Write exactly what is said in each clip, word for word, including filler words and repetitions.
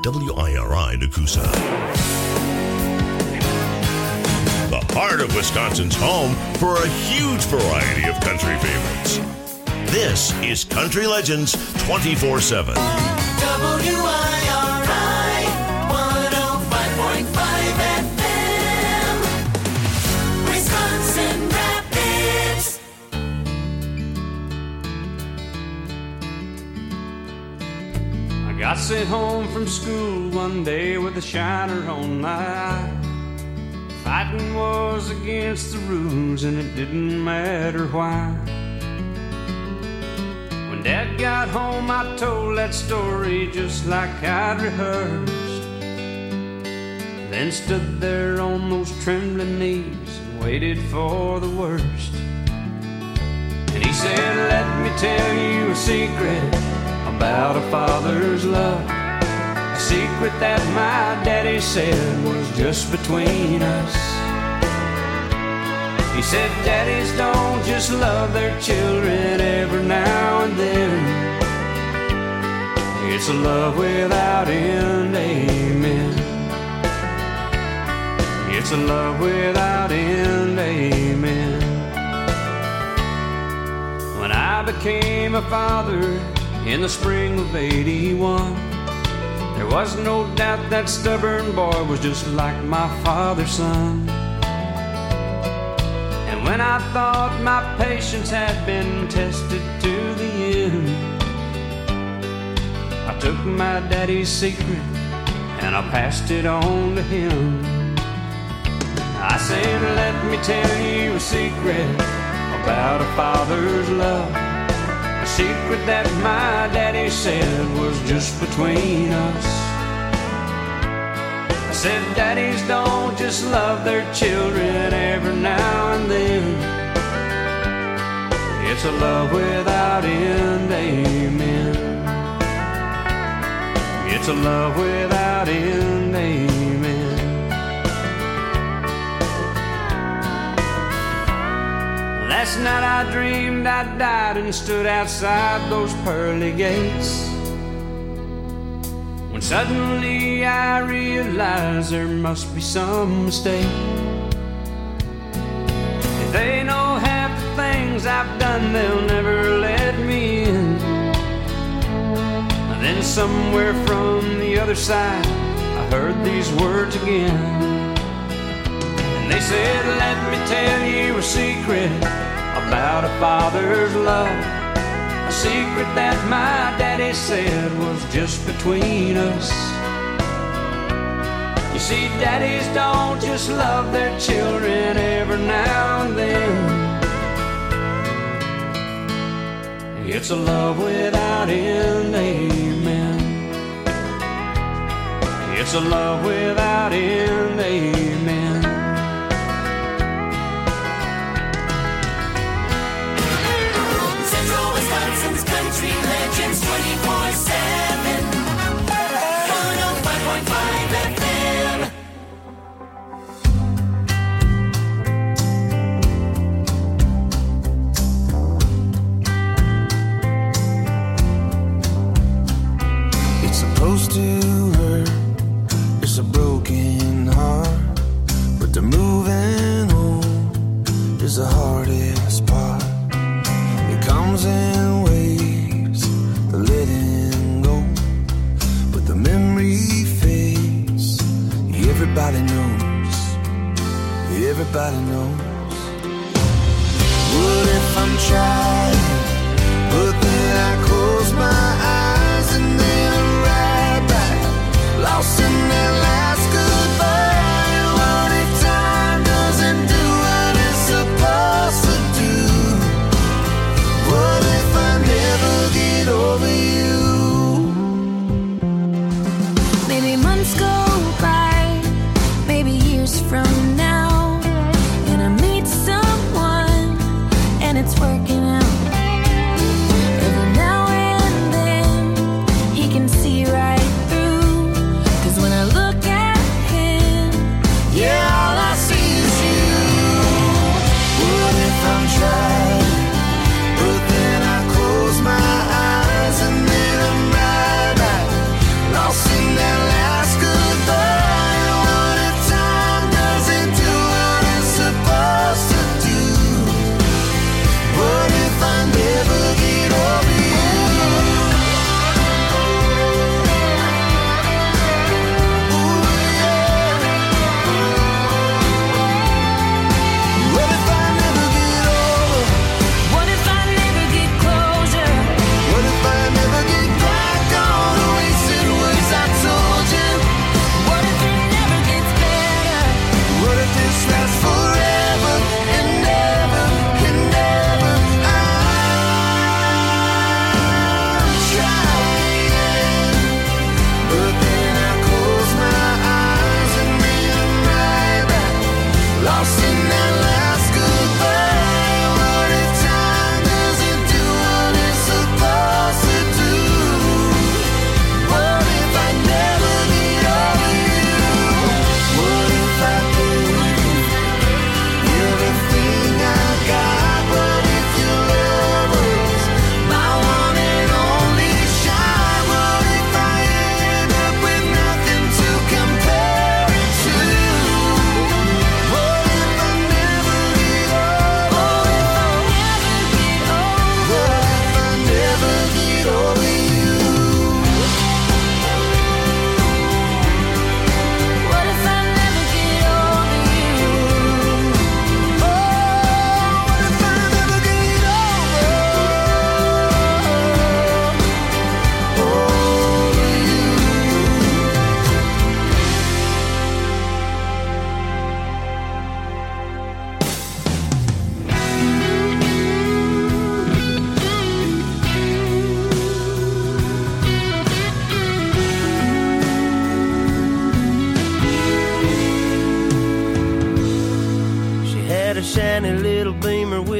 W I R I Nakusa. The heart of Wisconsin's home for a huge variety of country favorites. This is Country Legends twenty-four seven. W I R I one oh five point five F M, Wisconsin Rapids. I got sent home from school one day with a shiner on my eye. Fighting was against the rules and it didn't matter why. When Dad got home I told that story just like I'd rehearsed. Then stood there on those trembling knees and waited for the worst. And he said, let me tell you a secret about a father's love. A secret that my daddy said was just between us. He said daddies don't just love their children every now and then. It's a love without end, amen. It's a love without end, amen. When I became a father in the spring of eighty-one, there was no doubt that stubborn boy was just like my father's son. And when I thought my patience had been tested to the end, I took my daddy's secret and I passed it on to him. I said, let me tell you a secret about a father's love. A secret that my daddy said was just between us. I said daddies don't just love their children every now and then. It's a love without end, amen. It's a love without end, amen. Last night I dreamed I died and stood outside those pearly gates, when suddenly I realized there must be some mistake. If they know half the things I've done, they'll never let me in. And then somewhere from the other side I heard these words again. And they said, let me tell you a secret about a father's love. A secret that my daddy said was just between us. You see, daddies don't just love their children every now and then. It's a love without end, amen. It's a love without end, amen. Wisconsin's Country Legends twenty-four seven, one oh five point five F M. It's supposed to hurt, it's a broken heart, but the moving on is the hardest part. It comes in waves, the letting go, but the memory fades. Everybody knows, everybody knows. What if I'm trying, but then I close my eyes and then I'm right back, lost in that last goodbye. What if time doesn't do what it's supposed to do? What if I never get over you? Maybe months go by, maybe years from now, and I meet someone and it's working out.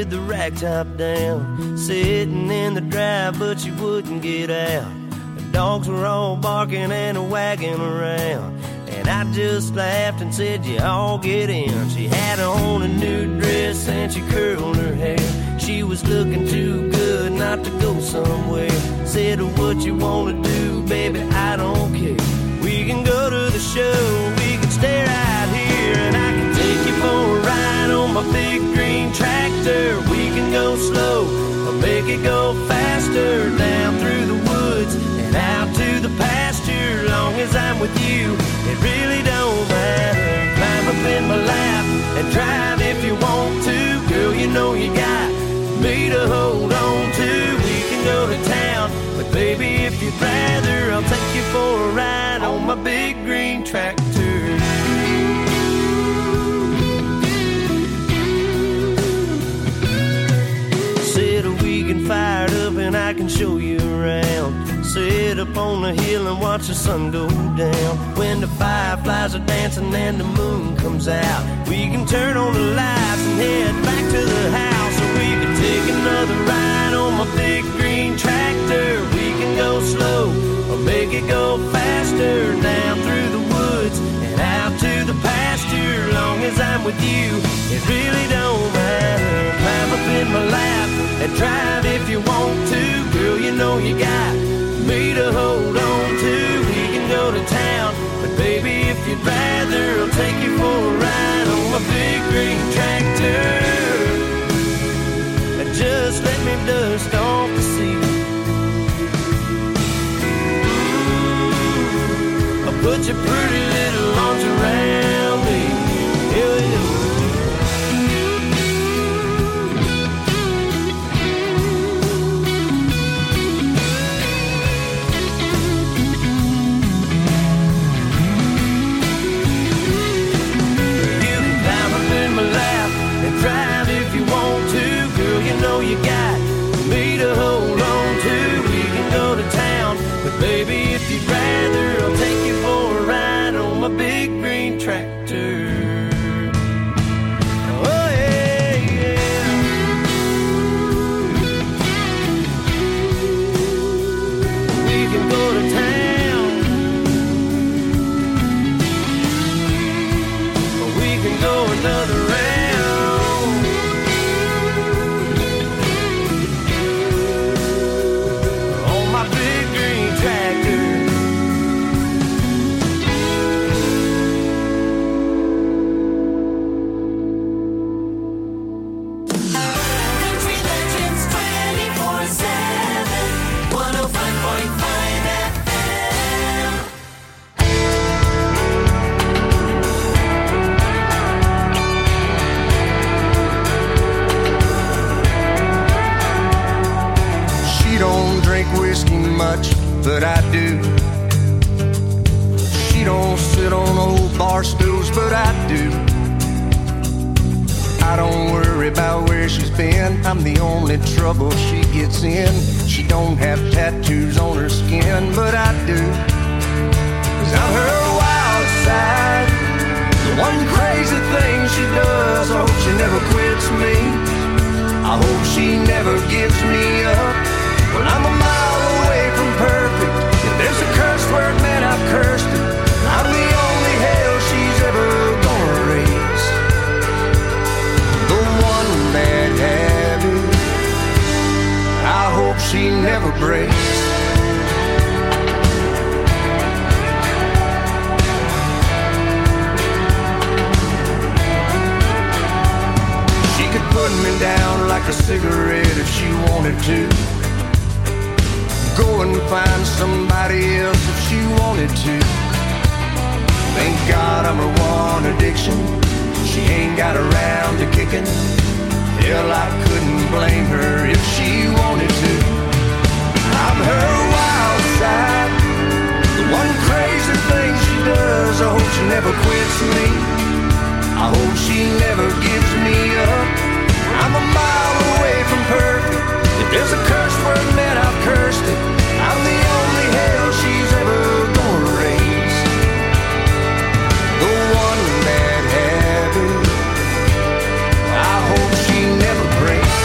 with the rag top down, sitting in the drive, but she wouldn't get out. The dogs were all barking and wagging around, and I just laughed and said, you all get in. She had on a new dress and she curled her hair. She was looking too good not to go somewhere. Said, what you wanna do, baby, I don't care. We can go to the show, we can stay right here, and I can take you for a ride on my big green tractor. We can go slow or make it go faster, down through the woods and out to the pasture. Long as I'm with you, it really don't matter. Climb up in my lap and drive if you want to. Girl, you know you got me to hold on to. We can go to town, but baby, if you'd rather, I'll take you for a ride on my big green tractor. Said we can fire it up and I can show you around. Sit up on the hill and watch the sun go down. When the fireflies are dancing and the moon comes out, we can turn on the lights and head back to the house. Or we can take another ride on my big green tractor. We can go slow or make it go faster, down through the woods and out to the pasture. Long as I'm with you, it really don't matter. Climb up in my lap and drive if you want to. Girl, you know you got me to hold on to. We can go to town, but baby, if you'd rather, I'll take you for a ride on my big green tractor. Just let me dust off the seat. Ooh, I'll put your pretty little arms around me. Here we go. You got me to hold on to. We can go to town, but baby, if you'd rather, I'll take you for a ride on my big green tractor. Oh yeah, yeah. We can go to town, or we can go another round. But I do. She don't sit on old bar stools, but I do. I don't worry about where she's been. I'm the only trouble she gets in. She don't have tattoos on her skin, but I do. 'Cause I'm her wild side, the one crazy thing she does. I hope she never quits me. I hope she never gives me up. Well, I'm a mile away from perfect. If there's a curse word, man, I've cursed it. I'm the only hell she's ever gonna raise. The one bad habit I hope she never breaks. She could put me down like a cigarette if she wanted to. Go and find somebody else if she wanted to. Thank God I'm her one addiction. She ain't got around to kicking. Hell, I couldn't blame her if she wanted to. I'm her wild side, the one crazy thing she does. I hope she never quits me. I hope she never gives me up. I'm a mile away from perfect. If there's a curse word, man, I've cursed it. I'm the only hell she's ever gonna raise. The one bad habit I hope she never breaks.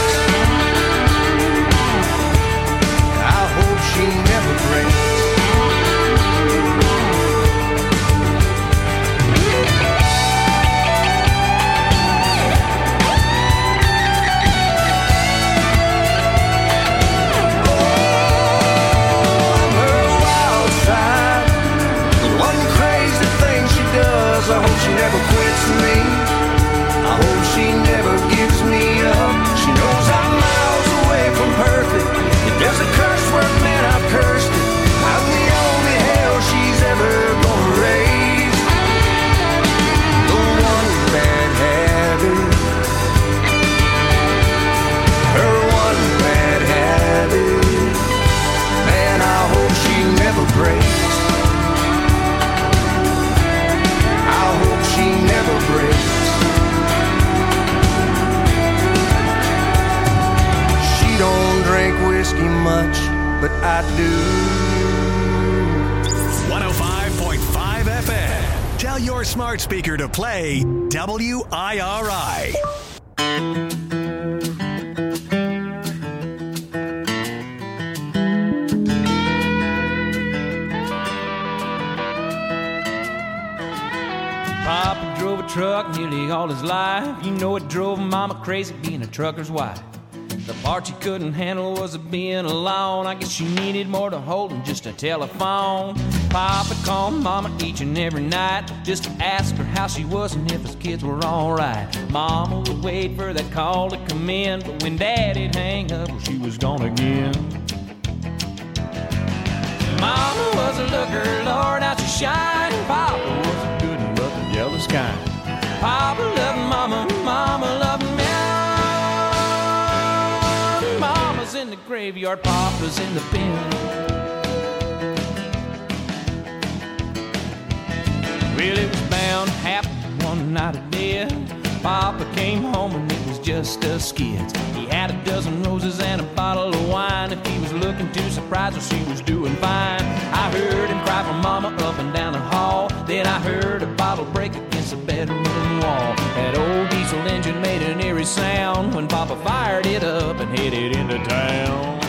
your smart speaker to play W I R I. Papa drove a truck nearly all his life. You know it drove Mama crazy being a trucker's wife. The part she couldn't handle was being alone. I guess she needed more to hold than just a telephone. Papa called Mama each and every night just to ask her how she was and if his kids were alright. Mama would wait for that call to come in, but when Daddy'd hang up, well, she was gone again. Mama was a looker, Lord, how she shined. Papa was a good one, but the jealous kind. Papa loved Mama, Mama loved me. Mama's in the graveyard, Papa's in the bin. Well, it was bound to happen one night of death. Papa came home and it was just us kids. He had a dozen roses and a bottle of wine. If he was looking too surprised, well, she was doing fine. I heard him cry for Mama up and down the hall. Then I heard a bottle break against the bedroom wall. That old diesel engine made an eerie sound when Papa fired it up and headed into town.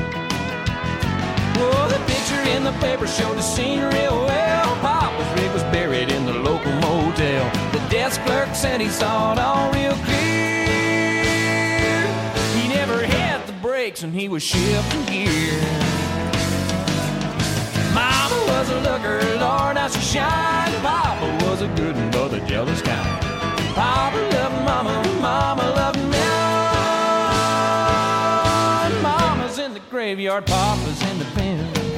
Oh, the picture in the paper showed the scene real well. Papa's rig was buried in the local motel. The desk clerk said he saw it all real clear. He never had the brakes and he was shifting gear. Mama was a looker, Lord, how she shined. Papa was a good one, but the jealous kind. Papa loved Mama, Mama loved me. Mama's in the graveyard, Papa's in the pen.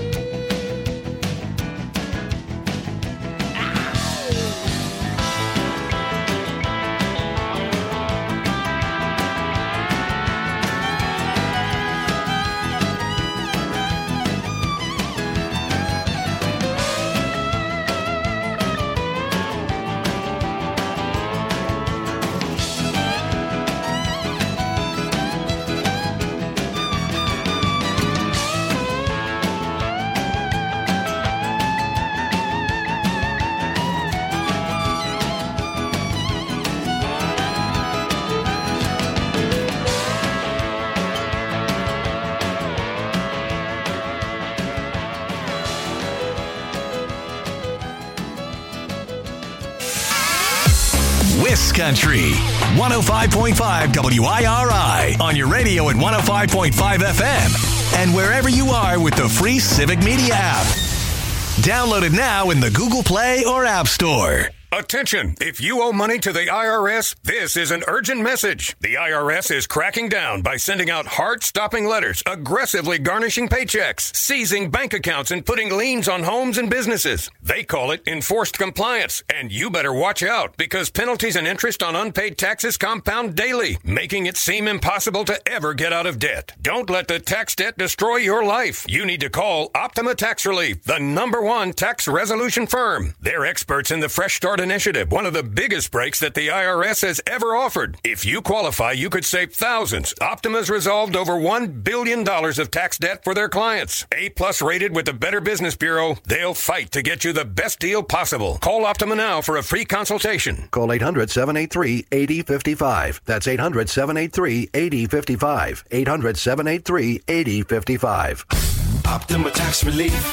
Country one oh five point five W I R I on your radio at one oh five point five F M and wherever you are with the free Civic Media app. Download it now in the Google Play or App Store. Attention! If you owe money to the I R S, this is an urgent message. The I R S is cracking down by sending out heart-stopping letters, aggressively garnishing paychecks, seizing bank accounts, and putting liens on homes and businesses. They call it enforced compliance, and you better watch out because penalties and interest on unpaid taxes compound daily, making it seem impossible to ever get out of debt. Don't let the tax debt destroy your life. You need to call Optima Tax Relief, the number one tax resolution firm. They're experts in the Fresh Start Initiative, one of the biggest breaks that the I R S has ever offered. If you qualify, you could save thousands. Optima's resolved over one billion dollars of tax debt for their clients. A-plus rated with the Better Business Bureau, they'll fight to get you the best deal possible. Call Optima now for a free consultation. Call eight hundred, seven eight three, eight oh five five. That's eight hundred, seven eight three, eight oh five five. eight hundred, seven eight three, eight oh five five. Optima Tax Relief.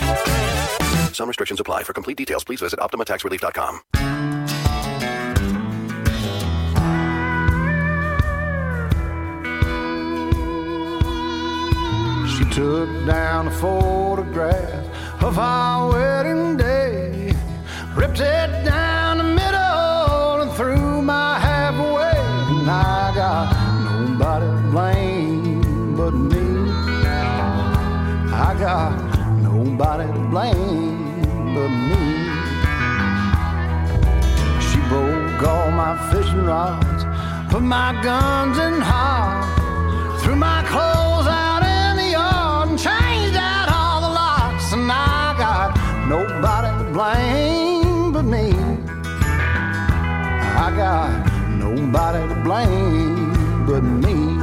Some restrictions apply. For complete details, please visit optima tax relief dot com. She took down a photograph of our wedding day, ripped it down the middle and threw my half away. And I got nobody to blame but me. I got nobody to blame but me. She broke all my fishing rods, put my guns in hard, threw my clothes out in the yard and changed out all the locks. And I got nobody to blame but me. I got nobody to blame but me.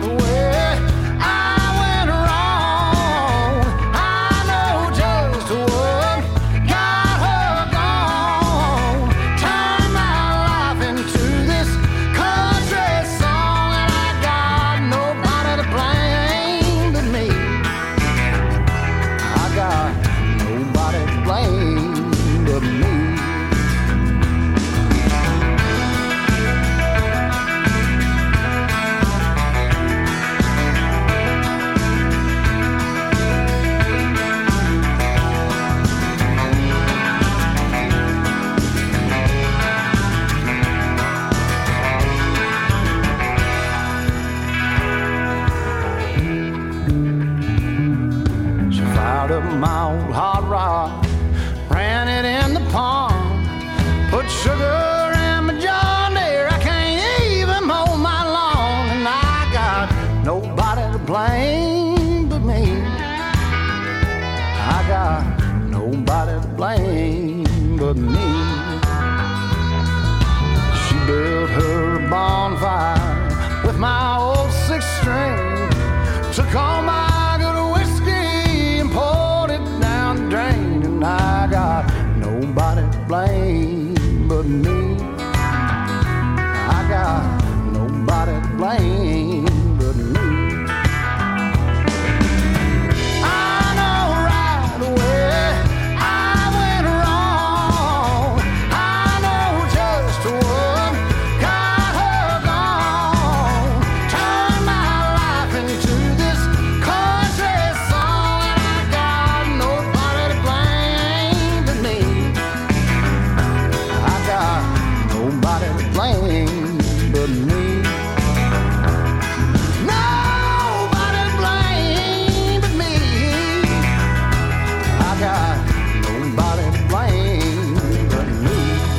To She fired up my old hot rod, ran it in the pond, put sugar in my John Deere. I can't even mow my lawn, and I got nobody to blame but me. I got nobody to blame but me. She built her bonfire with my old six string, took all my good whiskey and poured it down the drain, and I got nobody to blame but me. I got nobody to blame but me. I know right away I went wrong. I know just what got her gone. Turned my life into this country song, and I got nobody to blame but me. I got nobody to blame but me. Nobody to blame but me. I got nobody to blame but me.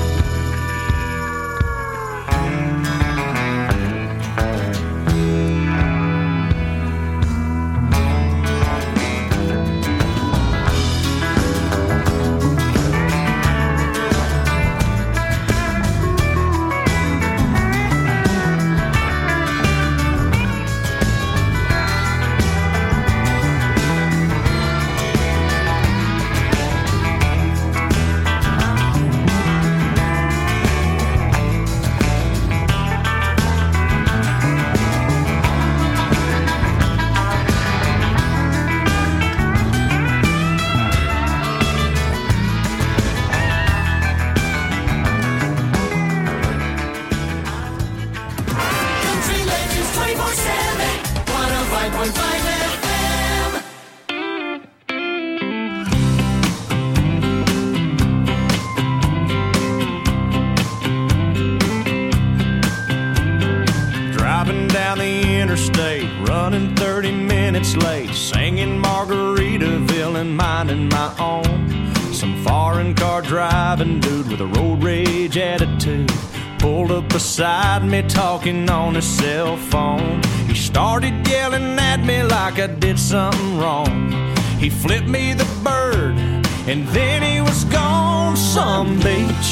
Country Legends twenty-four seven, one oh five point five F M. Driving down the interstate, running thirty minutes late, singing Margaritaville and minding my own. Some foreign car driving dude with a road rage attitude pulled up beside me talking on his cell phone. He started yelling at me like I did something wrong. He flipped me the bird and then he was gone. Some beach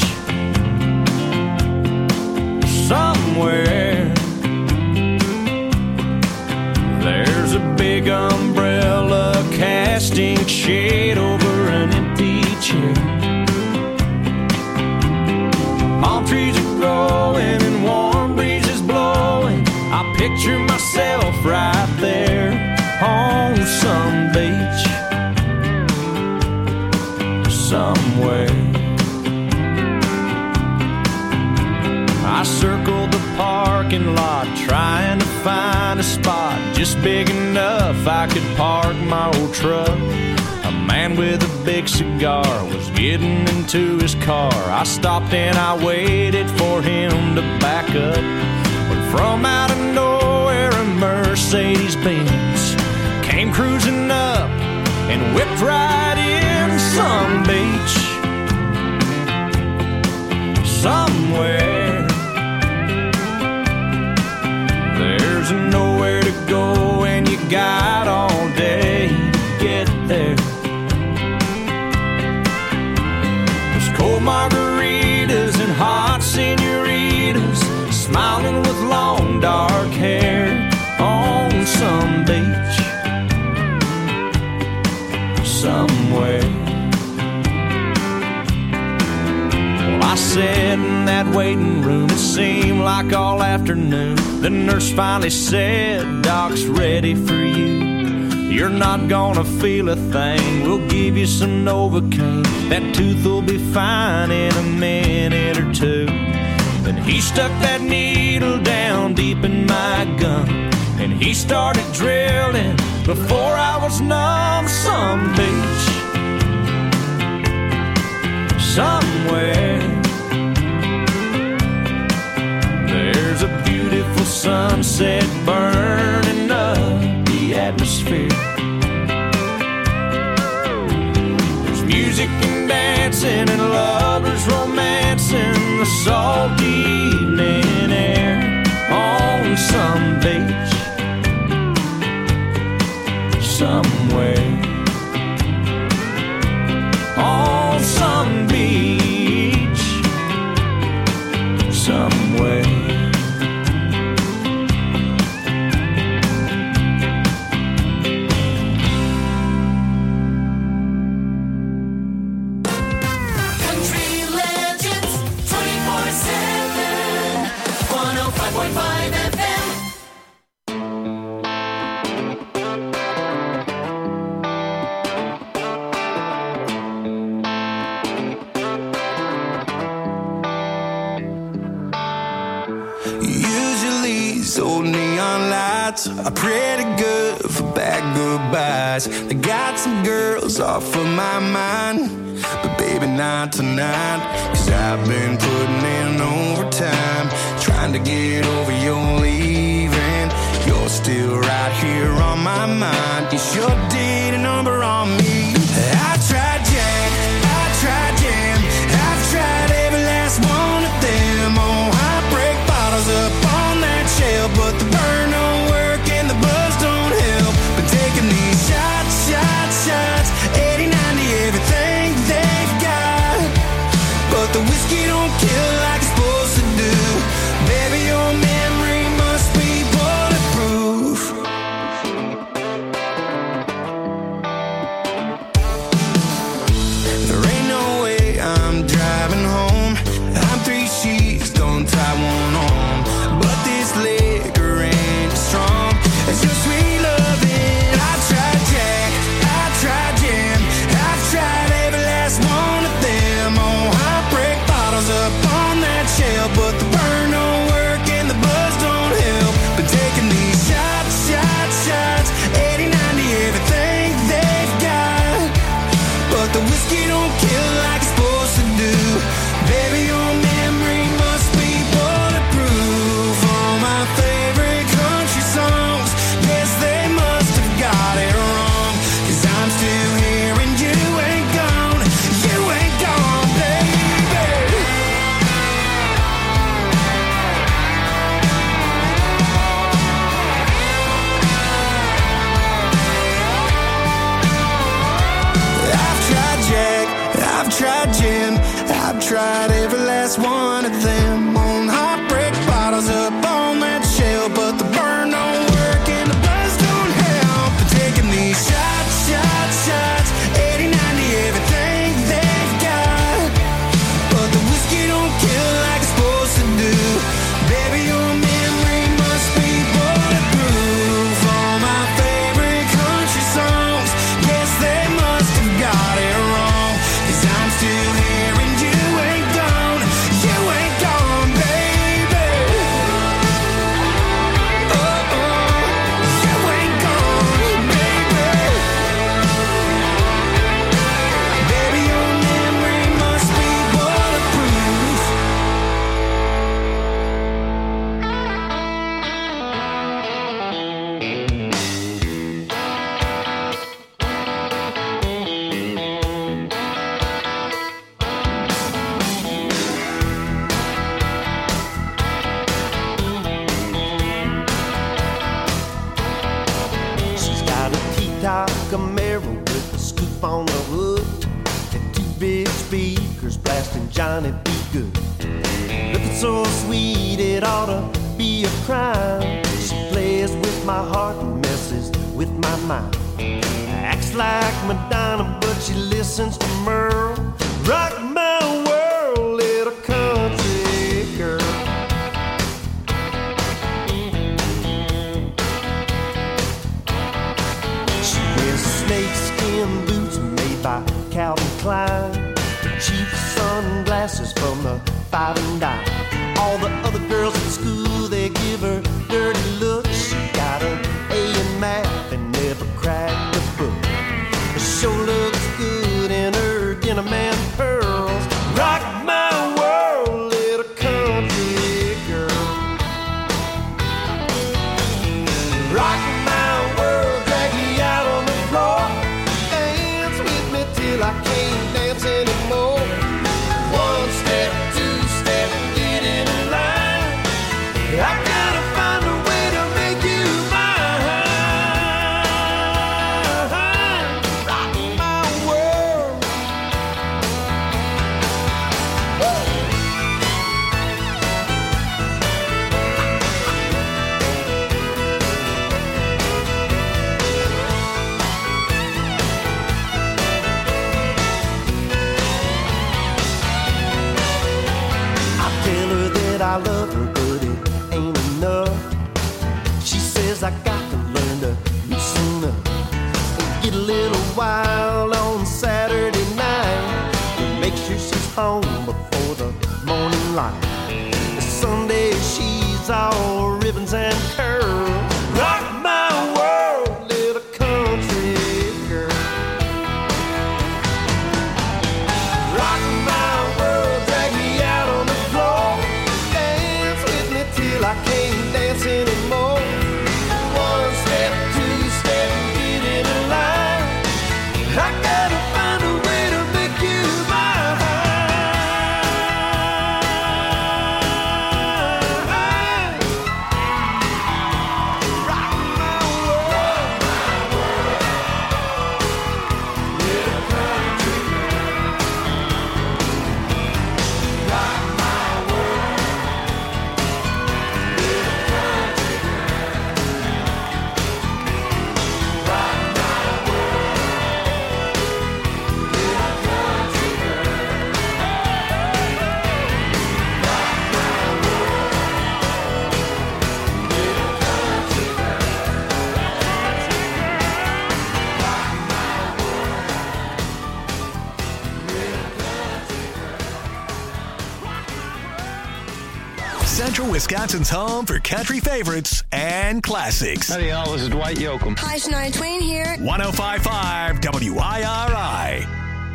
somewhere, there's a big umbrella casting shade over an empty chair. Palm trees are growing and warm breezes blowing. I picture myself right there on some beach somewhere. I circled the parking lot trying to find a spot just big enough I could park my old truck. A man with a big cigar was getting into his car. I stopped and I waited for him to back up, when from out of nowhere a Mercedes-Benz came cruising up and whipped right in. Some beach somewhere, there's nowhere to go and you got all day to get there. There's cold margaritas and hot senoritas smiling with long dark hair on some beach somewhere. Well, I sat in that waiting room, it seemed like all afternoon. The nurse finally said, "Doc's ready for you. You're not gonna feel a thing. We'll give you some Novocaine. That tooth will be fine in a minute or two." Then he stuck that needle down deep in my gum, and he started drilling before I was numb. Some beach somewhere, there's a beautiful sunset burning up the atmosphere. atmosphere. There's music and dancing and lovers romancing the salty evening air on some beach somewhere. On some beach somewhere. Country Legends twenty-four seven, one oh five point five F M. Old neon lights are pretty good for bad goodbyes. I got some girls off of my mind, but baby not tonight. Cause I've been putting in overtime, trying to get over your leaving. You're still right here on my mind. It's your date number on me. I tried Jack, I tried Jam, I've tried every last one of them. Oh, I break bottles up on that shelf, but the burn don't work and the buzz don't help. Been taking these shots, shots, shots, eighty, ninety, everything they've got, but the whiskey don't kill like it's supposed to do. Baby, your memory must be bulletproof. There ain't no way I'm driving home. I'm three sheets, don't tie one on, but this liquor ain't as strong as your sweet loving. I tried Jack, I tried Jam, I've tried every last one of them. Oh, I break bottles up on that shelf, but the burn don't work and the buzz don't help. Been taking these shots, shots, shots, eighty, ninety, everything they've got, but the whiskey don't kill like it's supposed to do. Baby, your memory must be bulletproof. All my favorite country songs, yes, they must have got it wrong. Cause I'm still here and you ain't gone. You ain't gone, baby. I've tried Jack, I've tried Jim, I've tried every last one of them. On heartbreak bottles up on that shelf, but the burn don't work and the buzz don't help. But taking these shots, shots, shots, eighty, ninety, everything they've got, but the whiskey don't kill like it's supposed to do. Baby, your memory must be bulletproof. All my favorite country songs, yes, they must have got it wrong. Cause I'm still here and you ain't gone. You ain't gone, baby. Oh, oh, you ain't gone, baby. Baby, your memory must be bulletproof. She's got a T-top Camaro with a scoop on the hood and two big speakers blasting Johnny B. Good. Looking so sweet it ought to be a crime. She plays with my heart and messes with my mind. Acts like Madonna, but she listens to Merle. Rock my world, little country girl. She wears snakeskin boots made by Calvin Klein, cheap sunglasses from the Five and Dime. All the other girls at school, they give her dirty looks. She got an A in math and never cracked a book. She sure looks good in her denim and pearls. Rock my world, little country girl. Rock my world, drag line. Sunday she's all ribbons and curls. Rock my world, little country girl. Rock my world, drag me out on the floor. Dance with me till I can't dance anymore. One step, two step, get in a line. I gotta find a way to make you mine. Rock my world, my world. Little country girl. Rock my world. Little country girl. Rock my world. Little country girl. Rock my world. Little country girl. Central Wisconsin's home for country favorites and classics. Howdy, y'all. This is Dwight Yoakam. Hi, Shania Twain here. one oh five point five W I R I.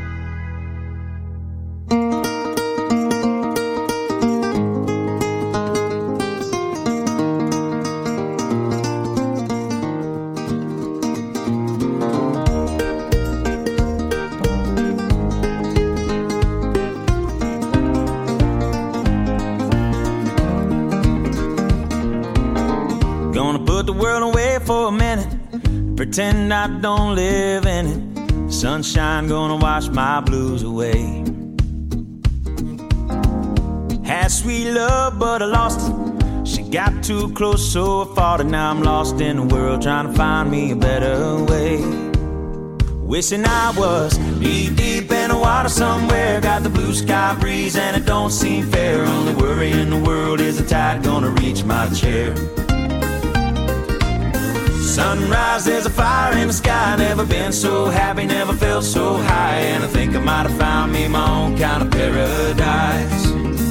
Gonna put the world away for a minute, pretend I don't live in it. Sunshine gonna wash my blues away. Had sweet love, but I lost it. She got too close, so I fought it. Now I'm lost in the world, trying to find me a better way. Wishing I was knee deep in the water somewhere. Got the blue sky breeze and it don't seem fair. Only worry in the world is the tide gonna reach my chair. Sunrise, there's a fire in the sky. Never been so happy, never felt so high. And I think I might have found me my own kind of paradise.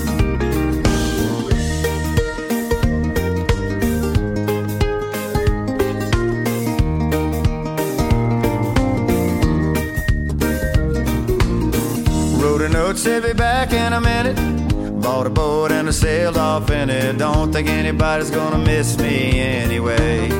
Wrote a note, said be back in a minute. Bought a boat and I sailed off in it. Don't think anybody's gonna miss me anyway.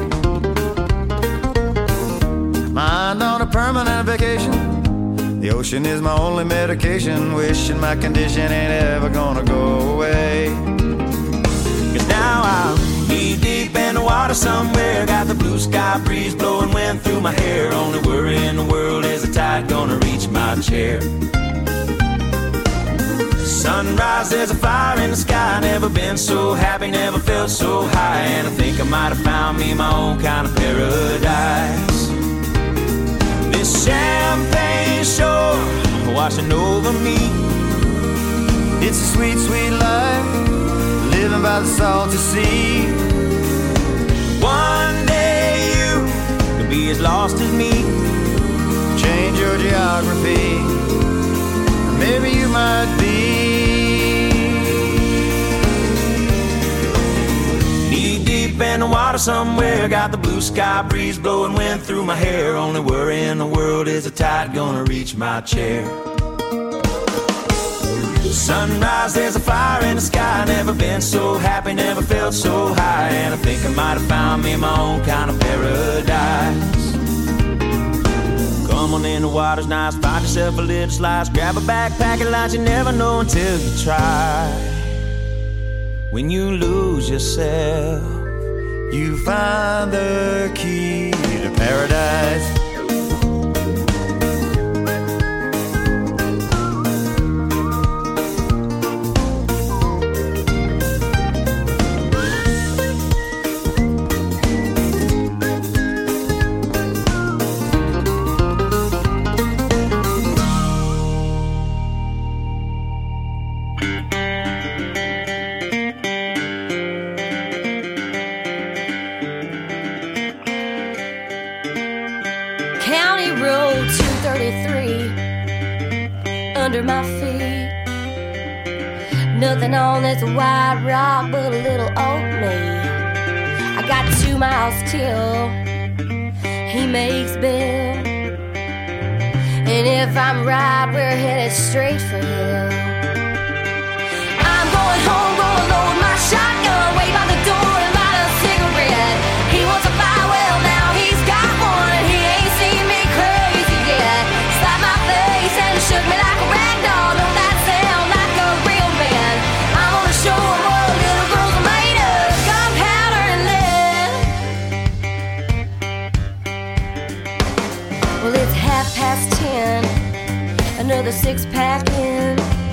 Mind on a permanent vacation. The ocean is my only medication. Wishing my condition ain't ever gonna go away. Cause now I'm knee deep in the water somewhere. Got the blue sky breeze blowing wind through my hair. Only worry in the world is the tide gonna reach my chair. Sunrise, there's a fire in the sky. Never been so happy, never felt so high. And I think I might have found me my own kind of paradise. This champagne shore washing over me. It's a sweet, sweet life, living by the salty sea. One day you could be as lost as me. Change your geography, maybe you might be. Knee deep in the water somewhere. Got the blue sky breeze blowing wind through my hair. Only worry in the world is the tide gonna reach my chair. Sunrise, there's a fire in the sky. Never been so happy, never felt so high. And I think I might have found me my own kind of paradise. Come on in, the water's nice. Find yourself a little slice. Grab a backpack and lunch. You never know until you try. When you lose yourself, you find the key to paradise. County Road two thirty-three under my feet. Nothing on this white rock but a little old me. I got two miles till he makes Bill. And if I'm right, we're headed straight for him. I'm going home, gonna load my shotgun, wait by the door and light a cigarette. He wants a fire, well now he's got one, and he ain't seen me crazy yet. Slapped my face and it shook me like a rag doll. Don't that sound like a real man? I'm gonna show him what little girls are made of, gunpowder and lead. Well, it's half past ten, another six pack in.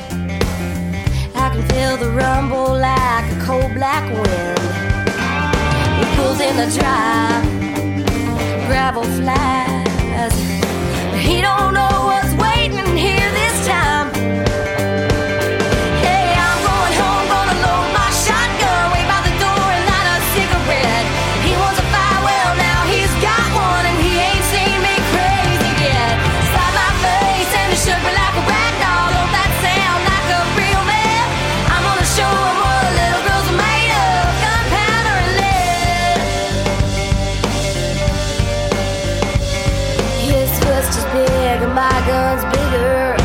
I can feel the rumble like a cold black wind. He pulls in the drive, gravel flies. He don't know what's waiting here this time. Hey, I'm going home, gonna load my shotgun, wait by the door and light a cigarette. He wants a fire, well now he's got one, and he ain't seen me crazy yet. Slap my face and it shook me like a rag doll. Don't that sound like a real man? I'm gonna show him what little girls are made of, gunpowder and lead. His fist is big and my gun's bigger.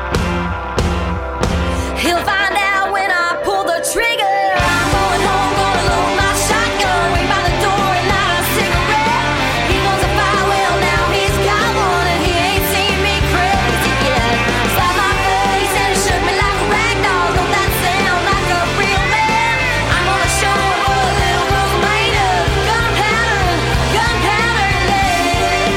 He'll find out when I pull the trigger. I'm going home, gonna load my shotgun, wait by the door and light a cigarette. He wants a fire, well now he's got one, and he ain't seen me crazy yet. Slap my face and it shook me like a rag doll. Don't that sound like a real man? I'm gonna show him what little girls are made of, gunpowder, gunpowder and lead.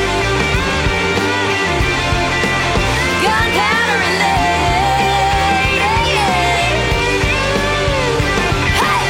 Gunpowder and lead, yeah, yeah. Hey!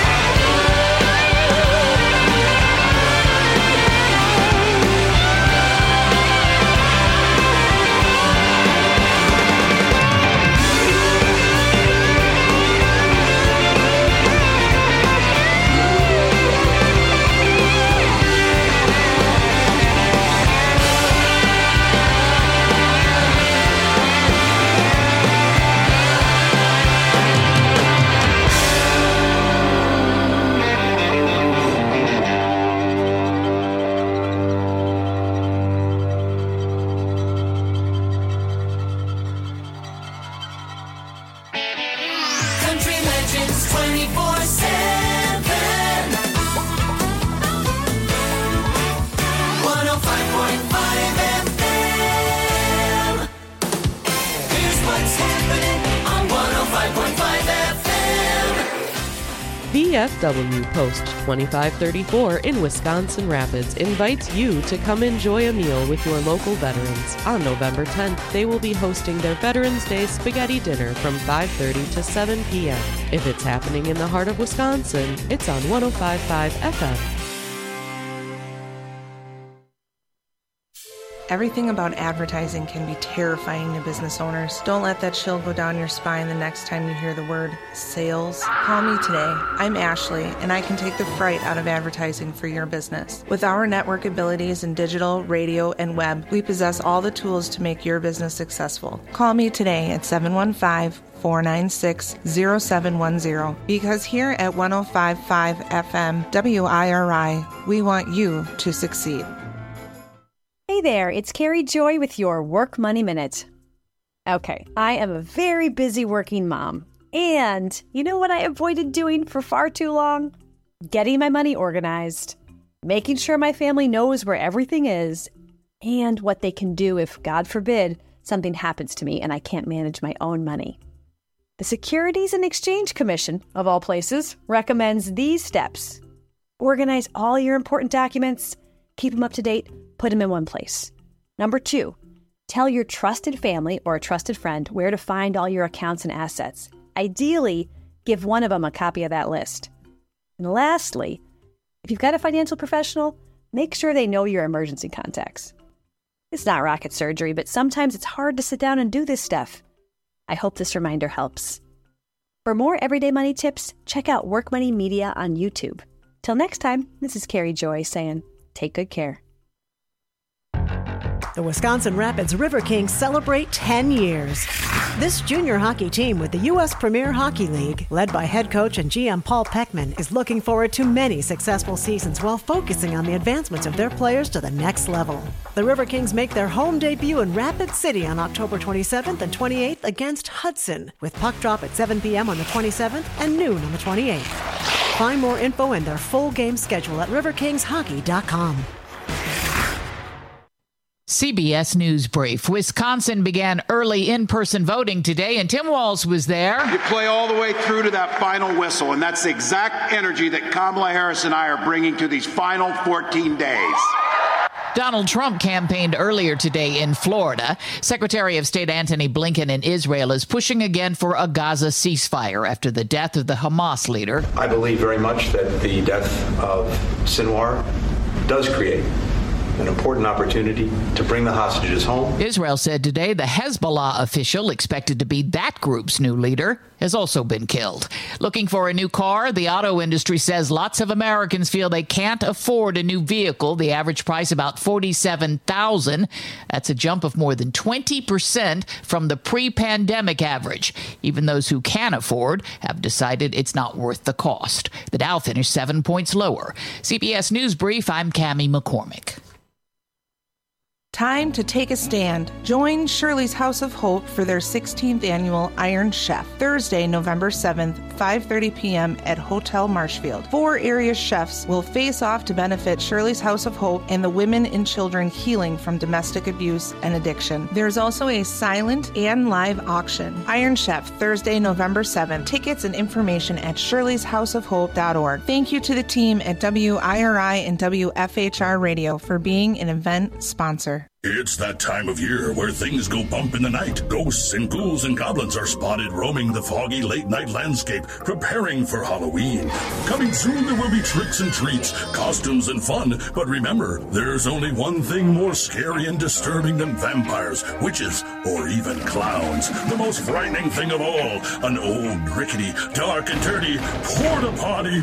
Country Legends twenty-four seven. one oh five point five F M. Here's what's happening on one oh five point five F M. V F W Post twenty-five thirty-four in Wisconsin Rapids invites you to come enjoy a meal with your local veterans. On November tenth, they will be hosting their Veterans Day Spaghetti Dinner from five thirty to seven p.m. If it's happening in the heart of Wisconsin, it's on one oh five point five F M. Everything about advertising can be terrifying to business owners. Don't let that chill go down your spine the next time you hear the word sales. Call me today. I'm Ashley, and I can take the fright out of advertising for your business. With our network abilities in digital, radio, and web, we possess all the tools to make your business successful. Call me today at seven one five, four nine six, zero seven one zero because here at one oh five point five F M W I R I, we want you to succeed. Hey there, it's Carrie Joy with your Work Money Minute. Okay, I am a very busy working mom. And you know what I avoided doing for far too long? Getting my money organized, making sure my family knows where everything is, and what they can do if, God forbid, something happens to me and I can't manage my own money. The Securities and Exchange Commission, of all places, recommends these steps. Organize all your important documents, keep them up to date, put them in one place. Number two, tell your trusted family or a trusted friend where to find all your accounts and assets. Ideally, give one of them a copy of that list. And lastly, if you've got a financial professional, make sure they know your emergency contacts. It's not rocket surgery, but sometimes it's hard to sit down and do this stuff. I hope this reminder helps. For more everyday money tips, check out Work Money Media on YouTube. Till next time, this is Carrie Joy saying, take good care. The Wisconsin Rapids River Kings celebrate ten years. This junior hockey team with the U S Premier Hockey League, led by head coach and G M Paul Peckman, is looking forward to many successful seasons while focusing on the advancements of their players to the next level. The River Kings make their home debut in Rapid City on October twenty-seventh and twenty-eighth against Hudson, with puck drop at seven p.m. on the twenty-seventh and noon on the twenty-eighth. Find more info and their full game schedule at river kings hockey dot com. C B S News Brief. Wisconsin began early in-person voting today, and Tim Walz was there. You play all the way through to that final whistle, and that's the exact energy that Kamala Harris and I are bringing to these final fourteen days. Donald Trump campaigned earlier today in Florida. Secretary of State Antony Blinken in Israel is pushing again for a Gaza ceasefire after the death of the Hamas leader. I believe very much that the death of Sinwar does create an important opportunity to bring the hostages home. Israel said today the Hezbollah official expected to be that group's new leader has also been killed. Looking for a new car? The auto industry says lots of Americans feel they can't afford a new vehicle. The average price about forty-seven thousand dollars. That's a jump of more than twenty percent from the pre-pandemic average. Even those who can afford have decided it's not worth the cost. The Dow finished seven points lower. C B S News Brief, I'm Cammie McCormick. Time to take a stand. Join Shirley's House of Hope for their sixteenth annual Iron Chef, Thursday, November seventh, five thirty p.m. at Hotel Marshfield. Four area chefs will face off to benefit Shirley's House of Hope and the women and children healing from domestic abuse and addiction. There's also a silent and live auction. Iron Chef, Thursday, November seventh. Tickets and information at shirleys house of hope dot org. Thank you to the team at W I R I and W F H R Radio for being an event sponsor. It's that time of year where things go bump in the night. Ghosts and ghouls and goblins are spotted roaming the foggy late-night landscape, preparing for Halloween. Coming soon, there will be tricks and treats, costumes and fun. But remember, there's only one thing more scary and disturbing than vampires, witches, or even clowns. The most frightening thing of all, an old, rickety, dark and dirty porta-potty.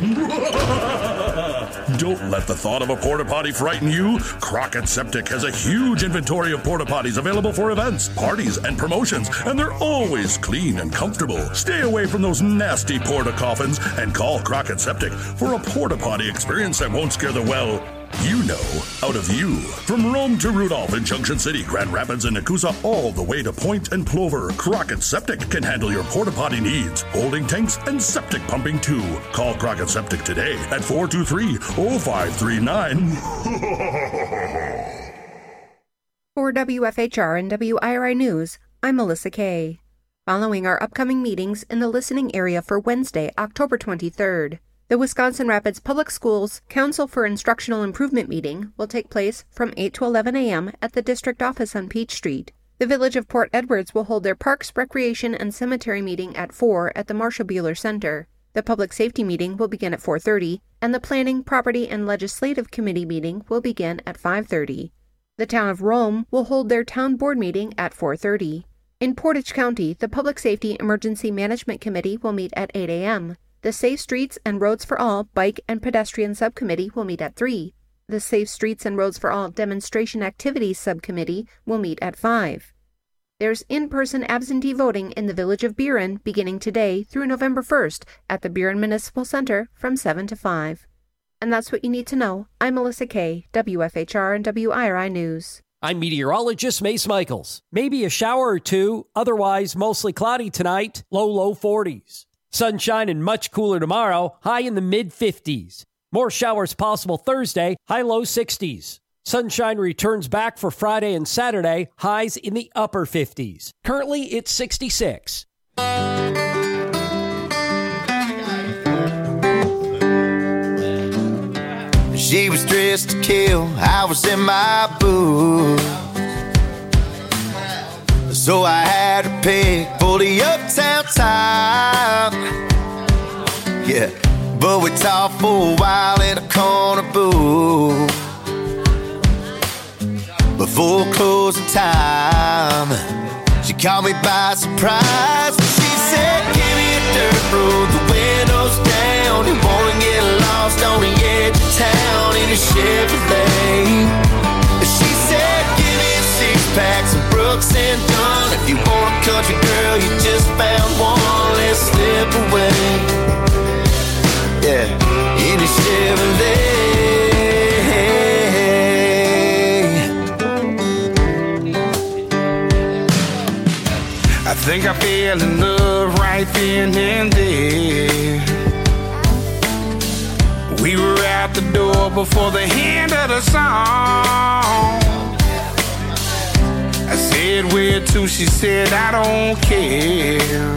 Don't let the thought of a porta-potty frighten you. Crockett Septic has a huge inventory of porta potties available for events, parties, and promotions, and they're always clean and comfortable. Stay away from those nasty porta coffins and call Crockett Septic for a porta potty experience that won't scare the well, you know, out of you. From Rome to Rudolph in Junction City, Grand Rapids, and Nakusa, all the way to Point and Plover, Crockett Septic can handle your porta potty needs, holding tanks and septic pumping too. Call Crockett Septic today at four two three, oh five three nine. For W F H R and W I R I News, I'm Melissa Kay. Following our upcoming meetings in the listening area for Wednesday, October twenty-third, the Wisconsin Rapids Public Schools Council for Instructional Improvement meeting will take place from eight to eleven a.m. at the district office on Peach Street. The Village of Port Edwards will hold their Parks, Recreation, and Cemetery meeting at four at the Marshall Buehler Center. The Public Safety meeting will begin at four thirty, and the Planning, Property, and Legislative Committee meeting will begin at five thirty. The Town of Rome will hold their Town Board meeting at four thirty. In Portage County, the Public Safety Emergency Management Committee will meet at eight a.m. The Safe Streets and Roads for All Bike and Pedestrian Subcommittee will meet at three. The Safe Streets and Roads for All Demonstration Activities Subcommittee will meet at five. There's in-person absentee voting in the Village of Buren beginning today through November first at the Buren Municipal Center from seven to five. And that's what you need to know. I'm Melissa Kay, W F H R and W I R I News. I'm meteorologist Mace Michaels. Maybe a shower or two, otherwise mostly cloudy tonight, low, low forties. Sunshine and much cooler tomorrow, high in the mid-fifties. More showers possible Thursday, high, low sixties. Sunshine returns back for Friday and Saturday, highs in the upper fifties. Currently, it's sixty-six. She was dressed to kill, I was in my booth. So I had to pick for the uptown time. Yeah, but we talked for a while in a corner booth before closing time. She caught me by surprise when she said, give me a dirt road, the windows down. You wanna get lost on the edge of town in a Chevrolet. She said, give me a Brooks and Dunn. If you want a country girl, you just found one. Let's slip away. Yeah, in a Chevrolet. I think I fell in love right then and there. We were out the door before the end of the song. I said, where to? She said, I don't care.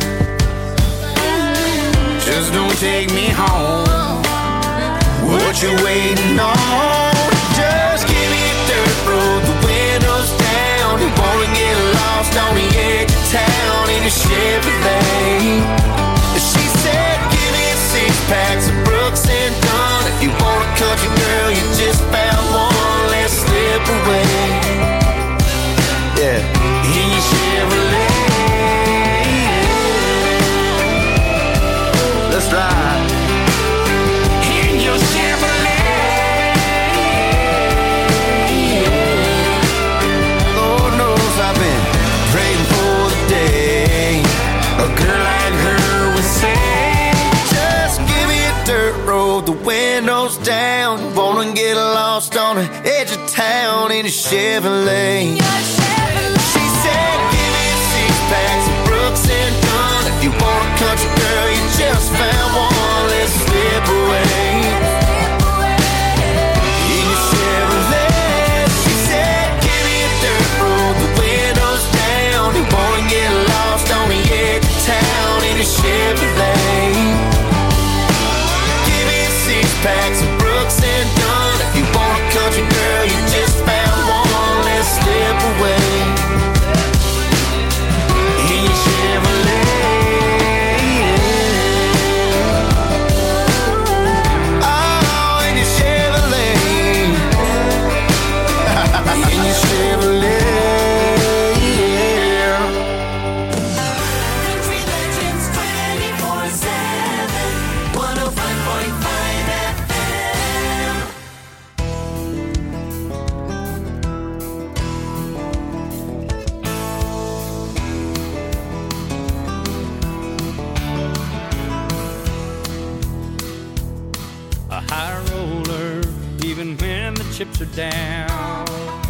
Just don't take me home. What you waiting on? Just give me a dirt road, the windows down. You wanna get lost on the edge of town in a Chevrolet. She said, give me six packs of Brooks and Dunn. If you want a country girl, you just found one. Let's slip away. Yeah, in your Chevrolet. Let's ride. In your Chevrolet. Lord knows I've been praying for the day a girl like her would say, just give me a dirt road, the windows down. Wanna get lost on the edge of town in a Chevrolet. She said, give me six packs of Brooks and Dunn. If you want a country girl, you just found one. Let's slip away. In your Chevrolet. She said, give me a dirt road, the windows down. You wanna get lost on the edge of town in a Chevrolet. Give me six packs of Brooks and Dunn. If you want a country girl, you just found one. Let's slip away. In your Chevrolet. Oh, in your Chevrolet. In your Chevrolet. Country Legends twenty-four seven, one oh five point five F M. A high roller, even when the chips are down.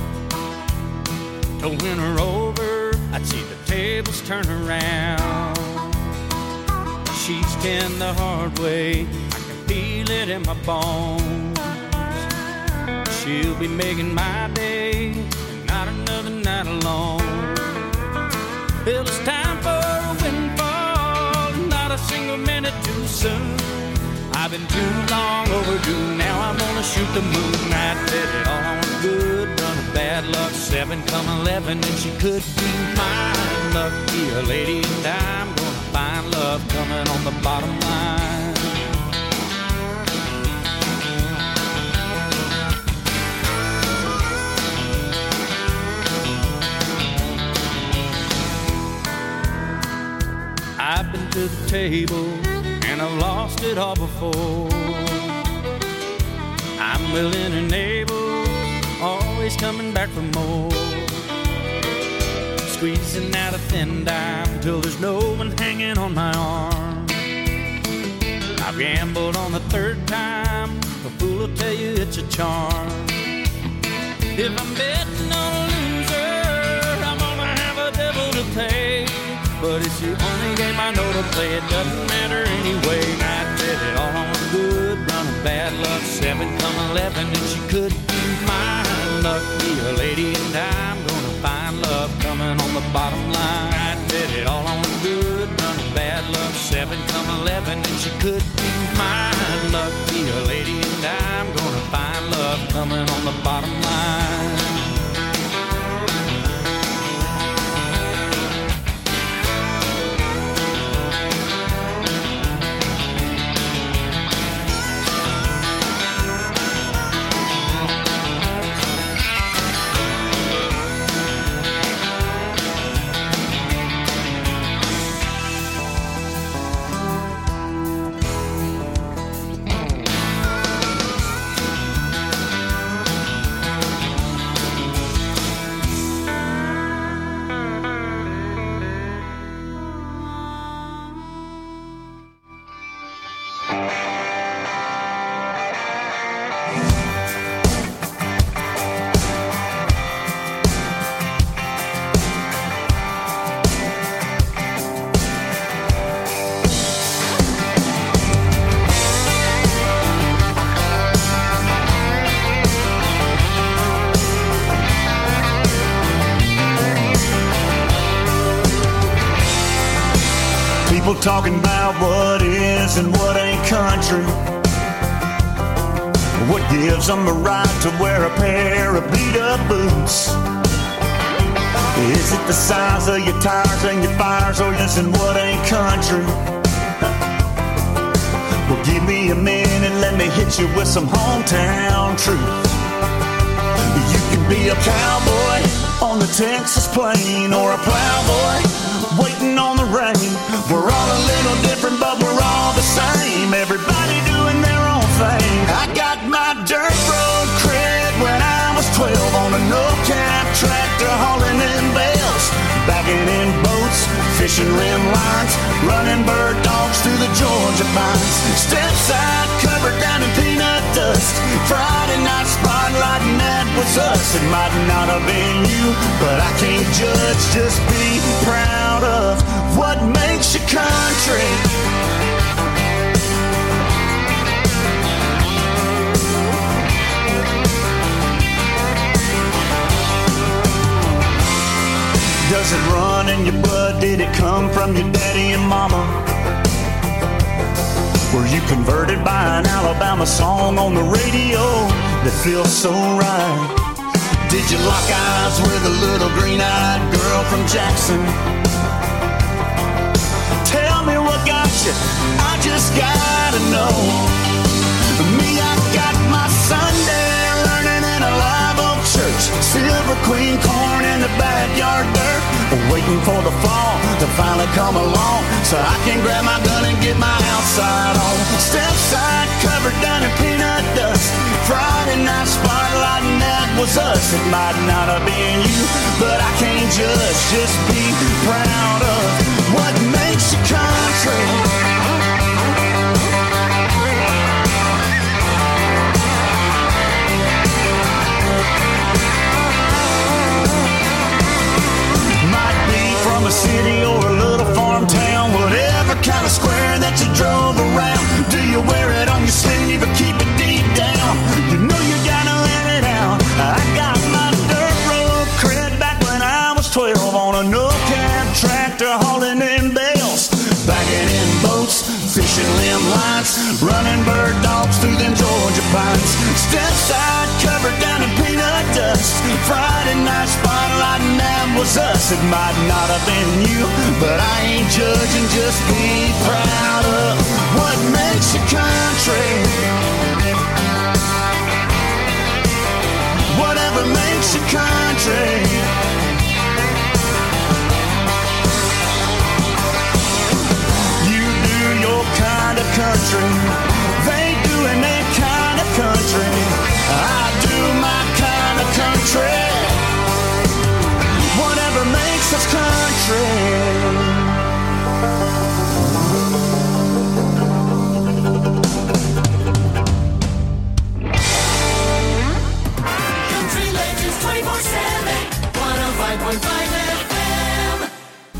To win her over, I'd see the tables turn around. She's been the hard way, I can feel it in my bones. She'll be making my day, and not another night alone. Well, it's time for a windfall, not a single minute too soon. I've been too long overdue, now I'm gonna shoot the moon. I did it all on a good run of bad luck, seven come eleven, and she could be mine. Lucky a lady, and I'm gonna find love coming on the bottom line. I've been to the table, and I've lost it all before. I'm willing and able, always coming back for more. Squeezing out a thin dime till there's no one hanging on my arm. I've gambled on the third time, a fool will tell you it's a charm. If I'm betting on a loser, I'm gonna have a devil to pay. But it's the only game I know to play, it doesn't matter anyway. I did it all on a good run of bad luck, seven come eleven, and she could be mine. Lucky a lady, and I'm gonna find love coming on the bottom line. I did it all on a good run of bad luck, seven come eleven, and she could be mine. Lucky a lady, and I'm gonna find love coming on the bottom line. People talking about what is and what ain't country. What gives them the right to wear a pair of beat-up boots? Is it the size of your tires and your fires, or is it what ain't country? Well, give me a minute and let me hit you with some hometown truth. You can be a cowboy on the Texas plain, or a plowboy waiting on the rain. We're all a little different, but we're all the same. Everybody doing their own thing. I got my dirt road cred when I was twelve on a no-cap tractor hauling in bales, bagging in boats, fishing rim lines, running bird dogs through the Georgia pines. Step side covered down in peanut dust. Friday night spotlight, and that was us. It might not have been you, but I can't judge. Just be proud of what makes you country. Does it run in your blood? Did it come from your daddy and mama? Were you converted by an Alabama song on the radio that feels so right? Did you lock eyes with a little green-eyed girl from Jackson? Tell me what got you, I just gotta know. Me, I got my Sunday learning in a live oak church. Silver Queen corn in the backyard dirt, waiting for the fall to finally come along, so I can grab my gun and get my outside on. Step side covered down in peanut dust. Friday night spotlight, and that was us. It might not have been you, but I can't judge. Just be proud of what makes you country. From a city or a little farm town, whatever kind of square that you drove around. Do you wear it on your sleeve or keep it deep down? You know you gotta let it out. I got my dirt road cred back when I was twelve on a no-cab tractor hauling in bales, bagging in boats, fishing limb lines, running bird dogs through them Georgia pines. Step side covered down in peanut dust. Friday night spotlight, and that was us. It might not have been you, but I ain't judging. Just be proud of what makes you country. Whatever makes you country. You do your kind of country. They doing their kind of country. I do my kind of country. Whatever makes us country. Country Legends twenty-four seven, one oh five point five F M.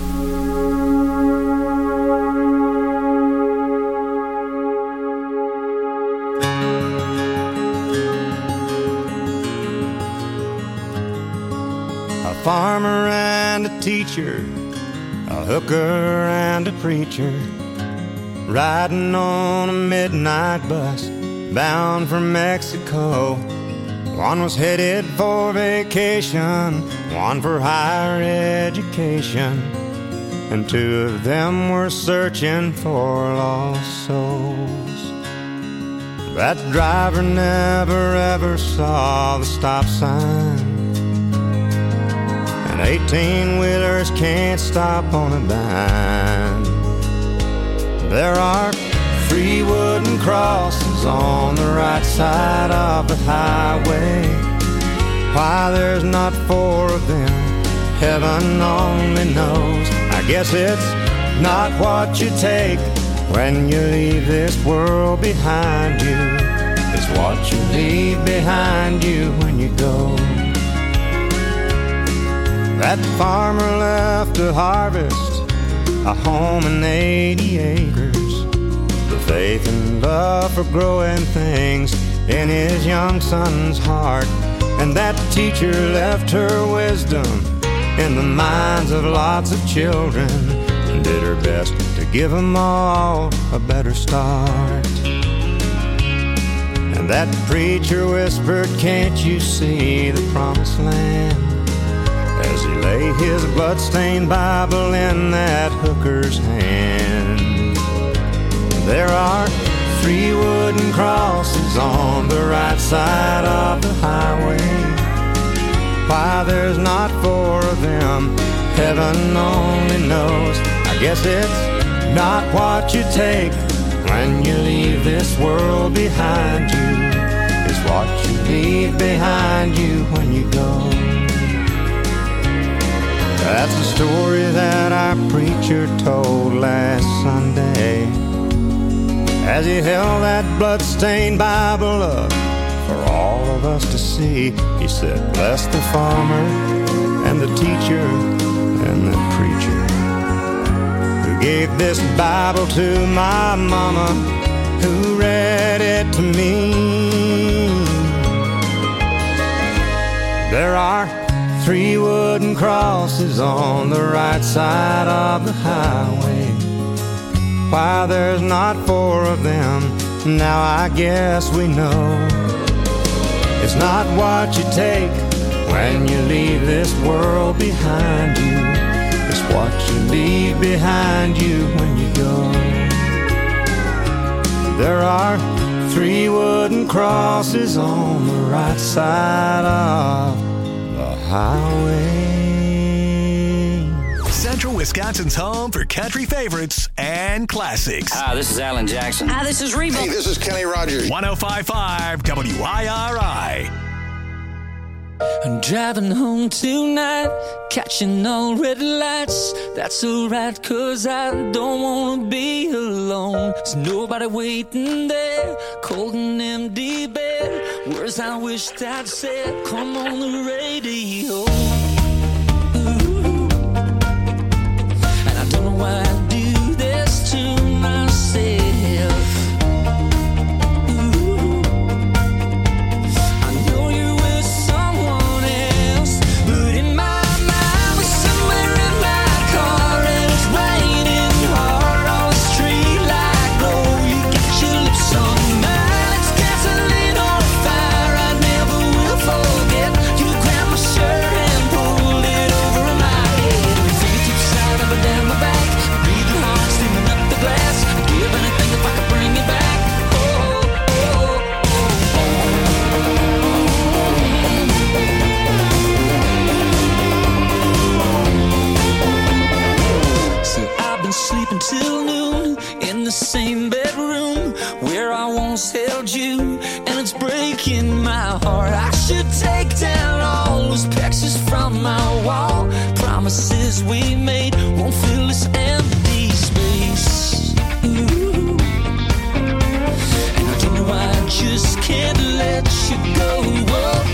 A farmer and a teacher, a hooker and a preacher, riding on a midnight bus bound for Mexico. One was headed for vacation, one for higher education, and two of them were searching for lost souls. That driver never ever saw the stop sign, and eighteen-wheelers can't stop on a dime. There are three wooden crosses on the right side of the highway. Why there's not four of them, heaven only knows. I guess it's not what you take when you leave this world behind you. It's what you leave behind you when you go. That farmer left to harvest a home and eighty acres, the faith and love for growing things in his young son's heart. And that teacher left her wisdom in the minds of lots of children and did her best to give them all a better start. And that preacher whispered, can't you see the promised land? As he lay his bloodstained Bible in that hooker's hand. There are three wooden crosses on the right side of the highway. Why there's not four of them, heaven only knows. I guess it's not what you take when you leave this world behind you. It's what you leave behind you when you go. That's the story that our preacher told last Sunday, as he held that bloodstained Bible up for all of us to see. He said, bless the farmer and the teacher and the preacher who gave this Bible to my mama, who read it to me. There are three wooden crosses on the right side of the highway. Why there's not four of them, now I guess we know. It's not what you take when you leave this world behind you. It's what you leave behind you when you go. There are three wooden crosses on the right side of the highway. Central Wisconsin's home for country favorites and classics. Hi, this is Alan Jackson. Hi, this is Reba. Hey, this is Kenny Rogers. one oh five point five W I R I. I'm driving home tonight, catching all red lights. That's alright, cause I don't wanna be alone. There's nobody waiting there, cold and empty bed. Words I wished I'd said, come on the radio. Ooh. And I don't know why I do this to myself. Sleeping till noon in the same bedroom where I once held you, and it's breaking my heart. I should take down all those pictures from my wall. Promises we made won't fill this empty space. Ooh. And I don't know why I just can't let you go. Whoa.